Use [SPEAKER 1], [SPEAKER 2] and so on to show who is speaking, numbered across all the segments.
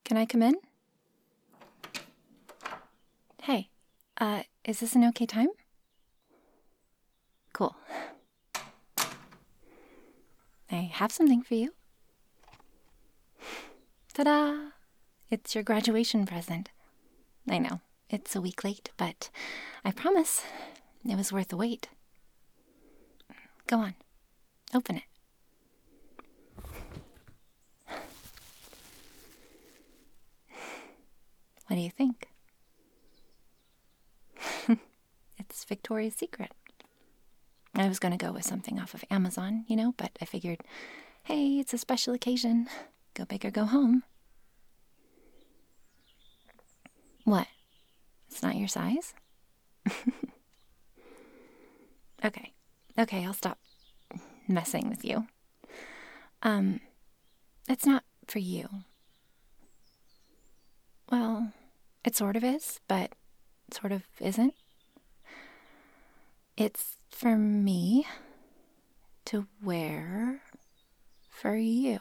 [SPEAKER 1] Can I come in? Hey, is this an okay time? Cool. I have something for you. Ta-da! It's your graduation present. I know, it's a week late, but I promise it was worth the wait. Go on, open it. What do you think? It's Victoria's Secret. I was gonna go with something off of Amazon, but I figured, hey, it's a special occasion. Go big or go home. What? It's not your size? Okay. Okay, I'll stop messing with you. It's not for you. Well, it sort of is, but sort of isn't. It's for me to wear for you.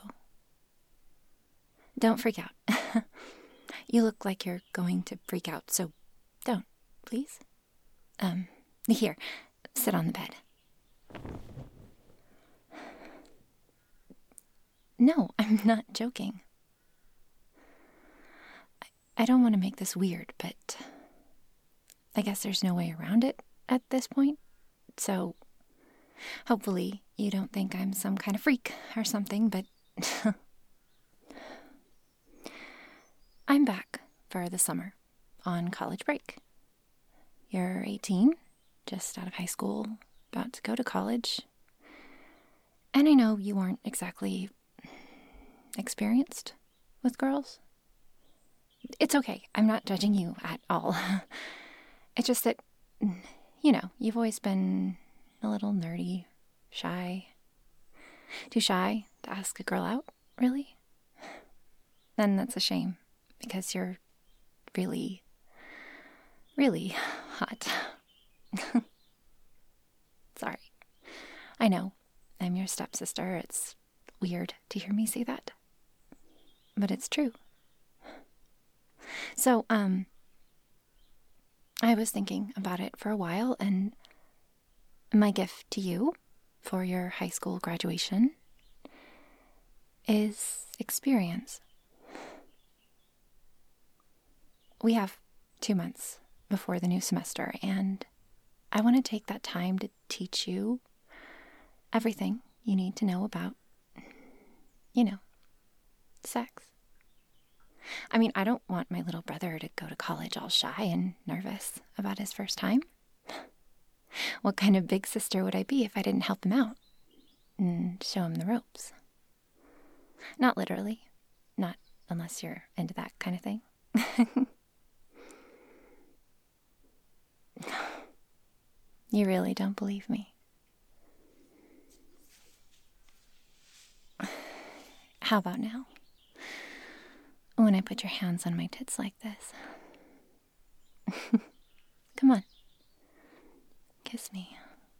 [SPEAKER 1] Don't freak out. You look like you're going to freak out, so don't, please. Here, sit on the bed. No, I'm not joking. I don't want to make this weird, but I guess there's no way around it at this point. So, hopefully, you don't think I'm some kind of freak or something, but I'm back for the summer on college break. You're 18, just out of high school, about to go to college. And I know you aren't exactly experienced with girls. It's okay. I'm not judging you at all. It's just that, you've always been a little nerdy, shy. Too shy to ask a girl out, really? Then that's a shame, because you're really, really hot. Sorry. I know, I'm your stepsister. It's weird to hear me say that. But it's true. So, I was thinking about it for a while, and my gift to you for your high school graduation is experience. We have 2 months before the new semester, and I want to take that time to teach you everything you need to know about, sex. I mean, I don't want my little brother to go to college all shy and nervous about his first time. What kind of big sister would I be if I didn't help him out and show him the ropes? Not literally. Not unless you're into that kind of thing. You really don't believe me. How about now? When I put your hands on my tits like this. Come on. Kiss me.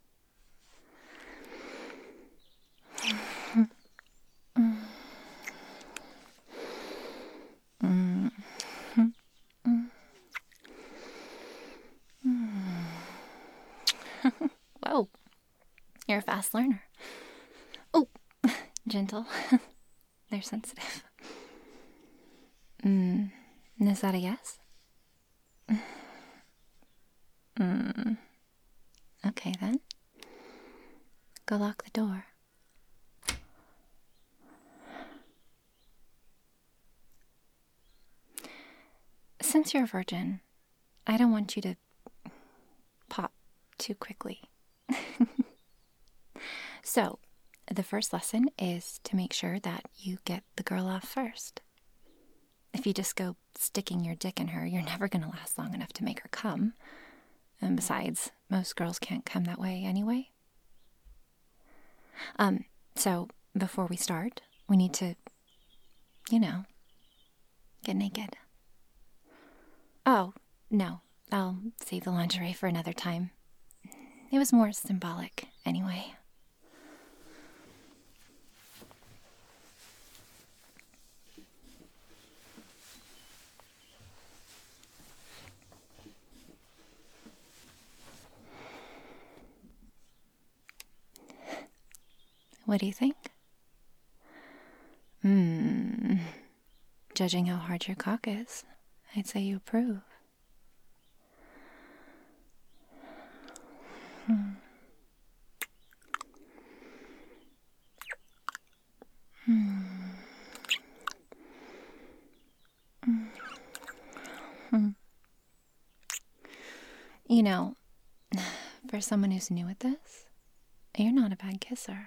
[SPEAKER 1] Whoa. You're a fast learner. Oh, gentle. They're sensitive. Is that a yes? Okay then. Go lock the door. Since you're a virgin, I don't want you to pop too quickly. So, the first lesson is to make sure that you get the girl off first. If you just go sticking your dick in her, you're never going to last long enough to make her come. And besides, most girls can't come that way anyway. So before we start, we need to, get naked. Oh, no, I'll save the lingerie for another time. It was more symbolic anyway. What do you think? Judging how hard your cock is, I'd say you approve. You know, for someone who's new at this, you're not a bad kisser.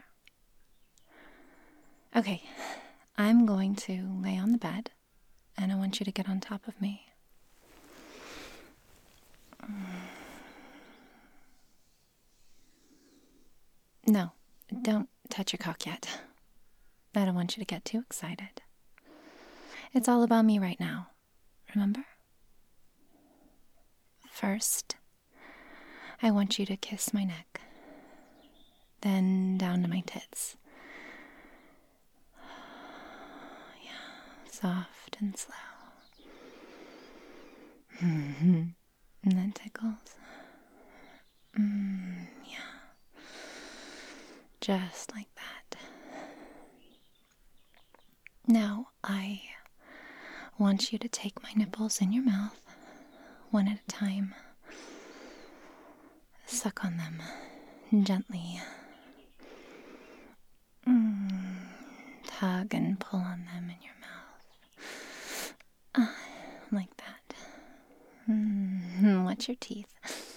[SPEAKER 1] Okay, I'm going to lay on the bed, and I want you to get on top of me. No, don't touch your cock yet. I don't want you to get too excited. It's all about me right now, remember? First, I want you to kiss my neck, then down to my tits. Yeah, soft and slow. And that tickles. Yeah, just like that. Now, I want you to take my nipples in your mouth, one at a time. Suck on them gently. Tug and pull on them in your mouth. Like that. Wet your teeth.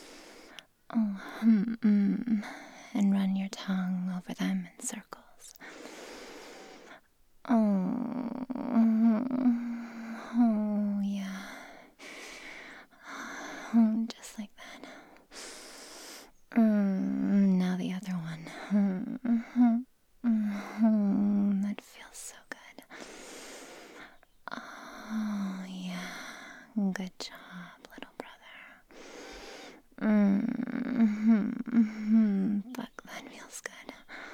[SPEAKER 1] And run your tongue over them in circles. Oh, yeah. Just like that. Now the other one. That feels so good. Oh, yeah. Good job, little brother. Fuck, that feels good.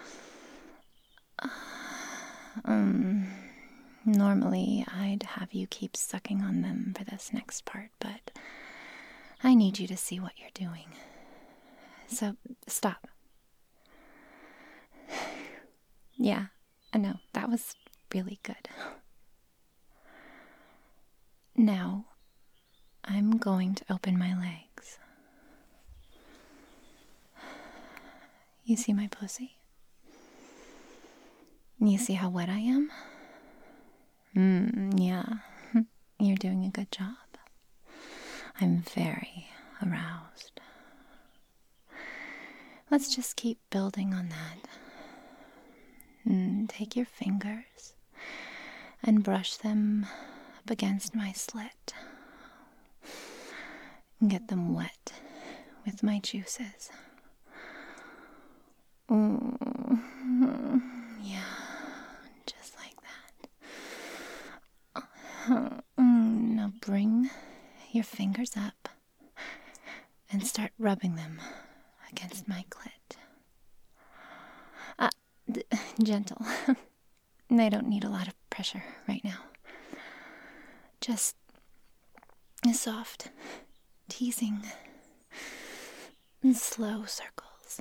[SPEAKER 1] Normally, I'd have you keep sucking on them for this next part, but I need you to see what you're doing. So, stop. Yeah, I know, that was really good. Now, I'm going to open my legs. You see my pussy? You see how wet I am? Yeah. You're doing a good job. I'm very aroused. Let's just keep building on that. Take your fingers and brush them up against my slit. And get them wet with my juices. Yeah, just like that. Now bring your fingers up and start rubbing them against my clit. Gentle. I don't need a lot of pressure right now. Just soft, teasing, slow circles.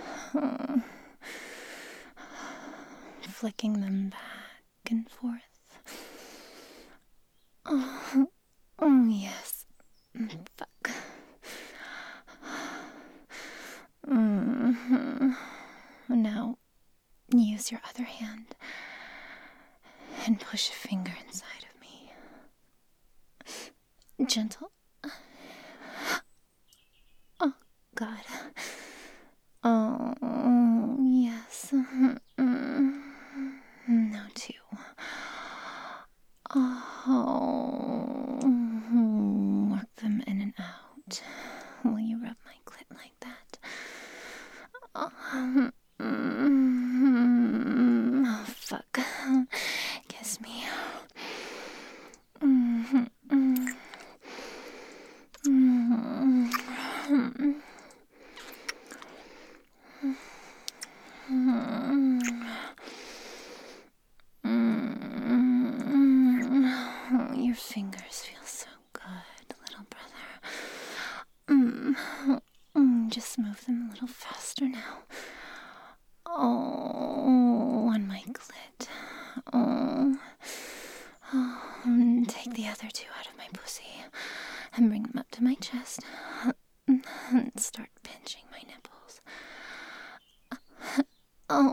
[SPEAKER 1] Flicking them back and forth. Oh, yes. Fuck. Now, use your other hand and push a finger inside of me. Gentle. Oh, God. Oh, yes. Now, two. Oh, work them in and out. Will you rub my clit like that? Oh, fuck. Kiss me. Your fingers feel so good, little brother. Just move them a little faster now. Oh, other two out of my pussy and bring them up to my chest and start pinching my nipples. Oh.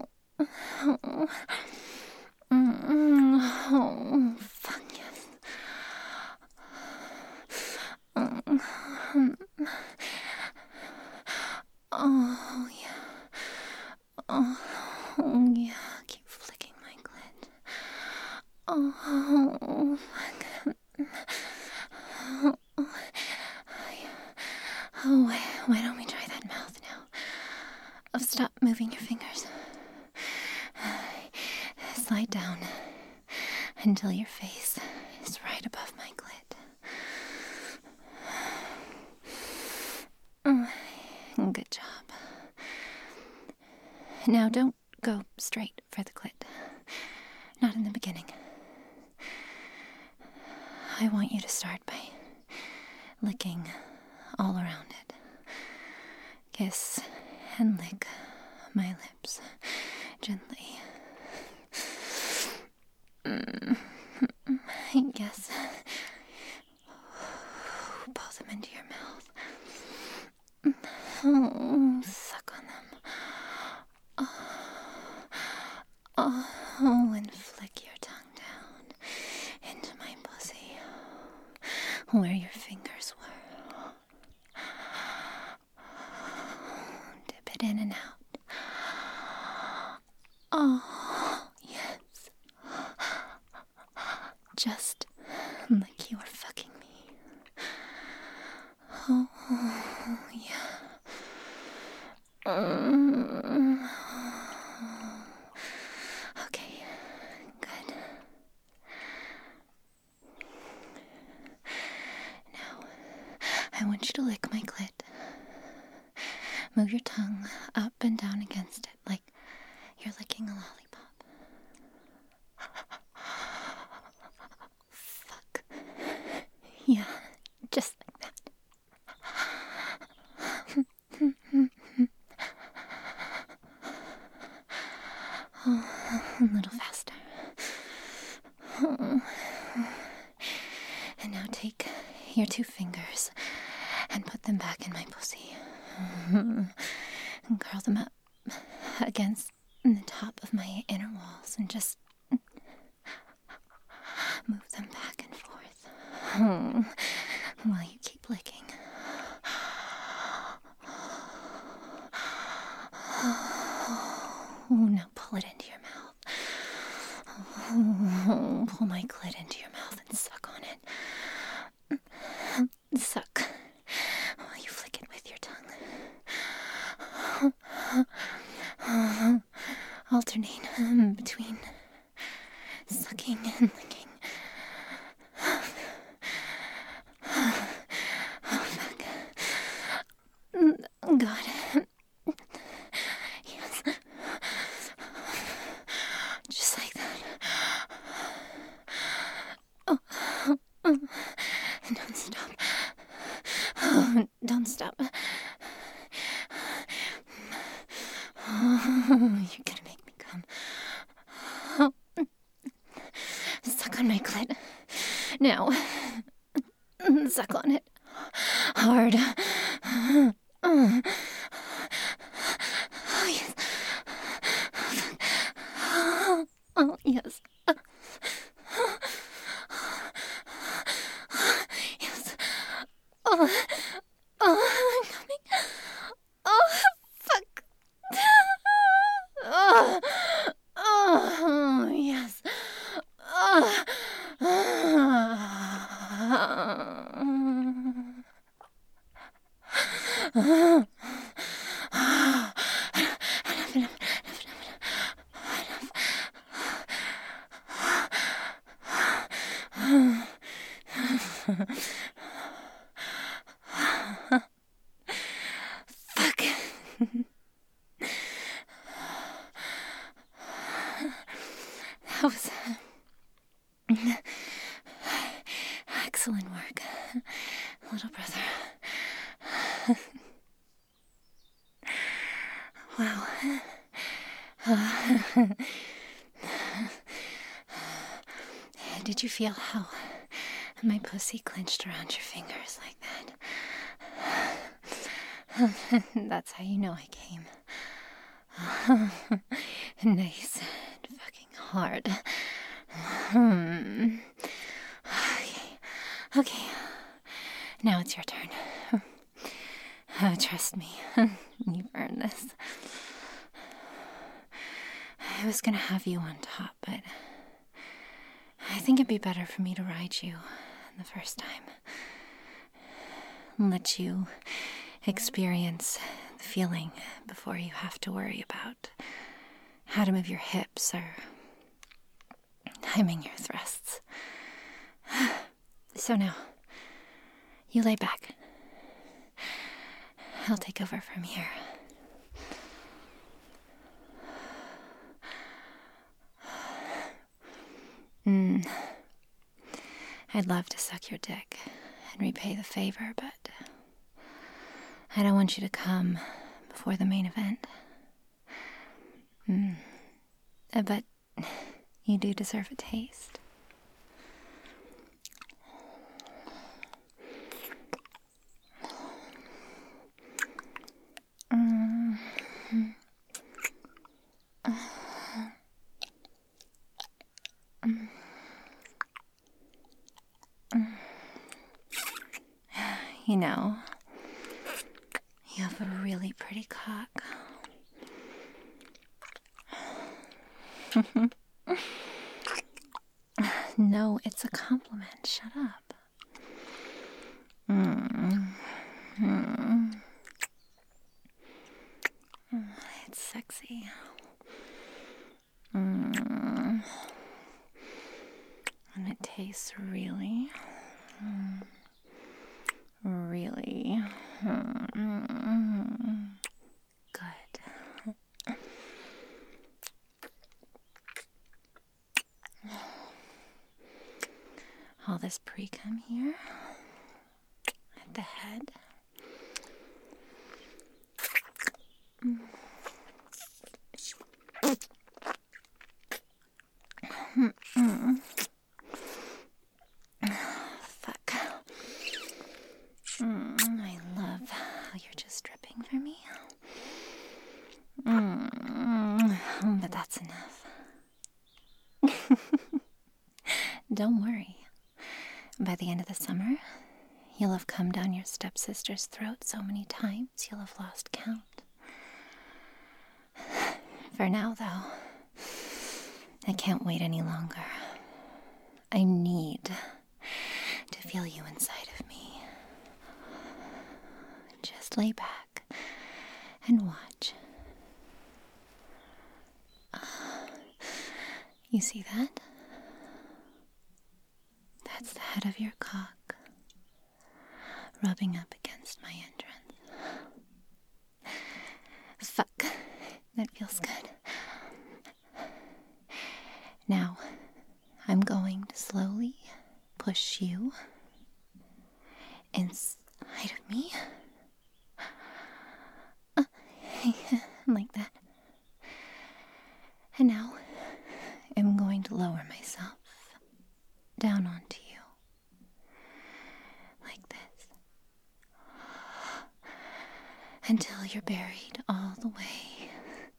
[SPEAKER 1] Oh, fuck yes. Oh, yeah. Oh, yeah. Keep flicking my clit. Oh, fuck. Oh, why don't we try that mouth now? Oh, stop moving your fingers. Slide down until your face is right above my clit. Good job. Now don't go straight for the clit. Not in the beginning. I want you to start by licking all around it. Kiss and lick my lips gently. Yes. Pull them into your mouth. Oh, suck on them. Oh, and flick your tongue down into my pussy, where your fingers were. Dip it in and out. Oh, yes. Just like you were fucking me. Oh, yeah. Okay, good. Now, I want you to lick my clit. Move your tongue up and down against it like you're licking a lollipop. Fuck. Yeah, just like that. Oh, a little faster. And now take your two fingers and put them back in my pussy. And curl them up against the top of my inner walls and just move them back and forth while you keep licking. Oh, now pull it into your mouth. Oh, pull my clit into your mouth and suck on it. Suck while you flick it with your tongue. Alternate between sucking and licking. Oh, fuck. God. Yes. Just like that. Oh. Don't stop. Oh, don't stop. Oh, you're gonna make me come. Oh. Suck on my clit. Now. Suck on it. Hard. Oh, yes. Oh, yes. Yes. Oh, I'm coming. Oh, fuck. Oh, yes. Fuck. That was excellent work, little brother. Wow. Did you feel how My pussy clenched around your fingers like that. That's how you know I came. Nice and fucking hard. Okay. Now it's your turn. Trust me, you've earned this. I was gonna have you on top, but I think it'd be better for me to ride you the first time. Let you experience the feeling before you have to worry about how to move your hips or timing your thrusts. So now, you lay back. I'll take over from here. I'd love to suck your dick and repay the favor, but I don't want you to come before the main event. But you do deserve a taste. You know, you have a really pretty cock. No, it's a compliment. Shut up. It's sexy. And it tastes really, really good. All this pre-cum here at the head. Fuck. I love how you're just dripping for me. But that's enough. Don't worry. By the end of the summer, you'll have come down your stepsister's throat so many times you'll have lost count. For now, though, I can't wait any longer. I need to feel you inside of me. Just lay back and watch. You see that? That's the head of your cock rubbing up against my entrance. Fuck. That feels good. Now, I'm going to slowly push you inside of me. Like that. And now, I'm going to lower myself down onto you. Like this. Until you're buried all the way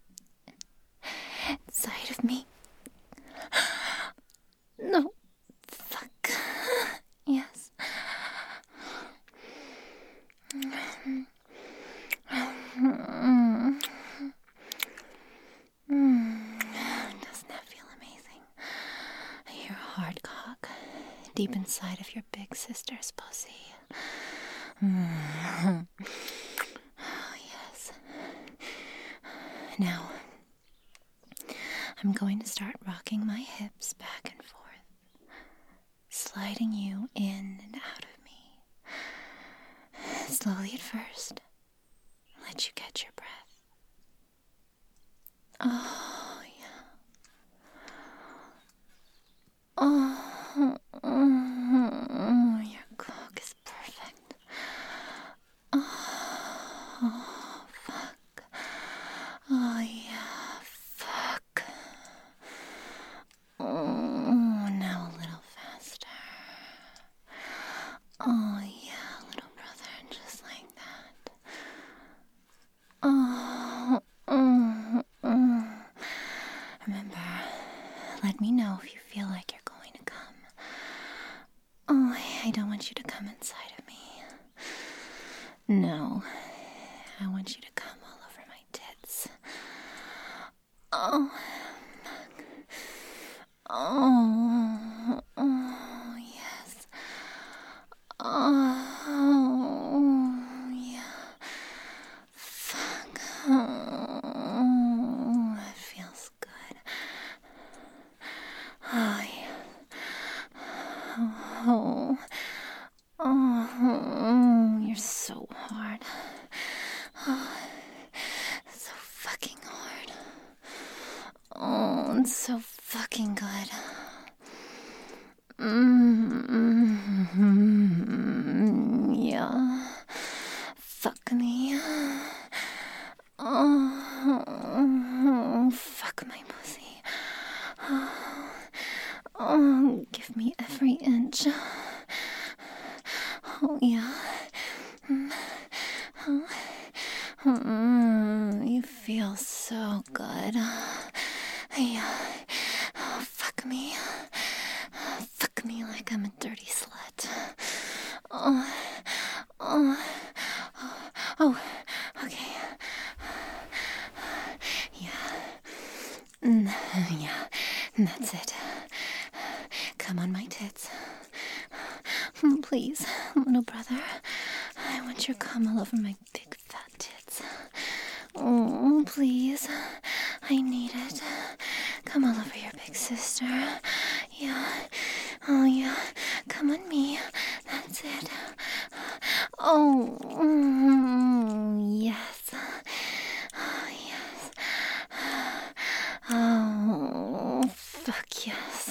[SPEAKER 1] inside of me. No. Fuck. Yes. Doesn't that feel amazing? Your hard cock deep inside of your big sister's pussy. Oh, yes. Now, I'm going to start rocking my hips back and forth, sliding you in and out of me. Slowly at first, let you catch your breath. Oh, yeah. Oh, your cock is perfect. Oh, fuck. Oh, yeah, fuck. Oh, now a little faster. let me know if you feel like you're going to come. Oh, I don't want you to come inside of me. No, I want you to come all over my tits. Oh, oh, yes. Oh, yeah. Fuck. Oh, it feels good. Oh, yeah. Oh, oh, you're so hard. Oh, so fucking hard. Oh, it's so fucking good. Yeah. Fuck me. Oh, fuck my pussy. Oh, give me every inch. Oh, yeah. You feel so good. Yeah. Oh, fuck me. Fuck me like I'm a dirty slut. Oh, oh, oh, okay. Yeah, that's it. Come on my tits. Please, little brother. I want your cum all over my big fat tits. Oh, please. I need it. Come all over your big sister. Yeah. Oh, yeah. Come on me. That's it. Oh, yes. Oh, yes. Oh, fuck yes.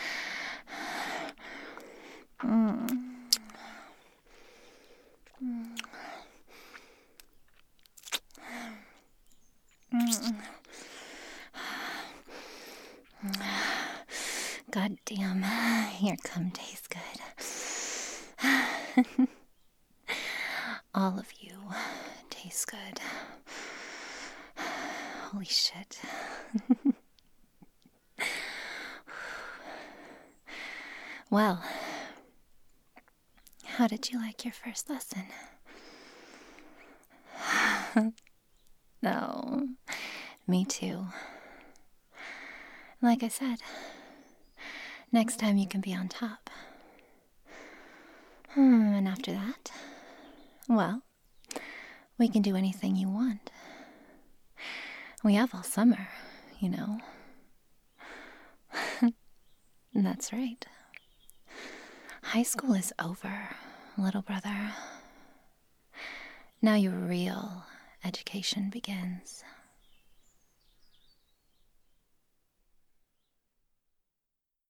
[SPEAKER 1] God damn, your cum tastes good. All of you taste good. Holy shit. Well, how did you like your first lesson? No, me too. Like I said, next time you can be on top. And after that, well, we can do anything you want. We have all summer, you know. That's right. High school is over, little brother. Now your real education begins.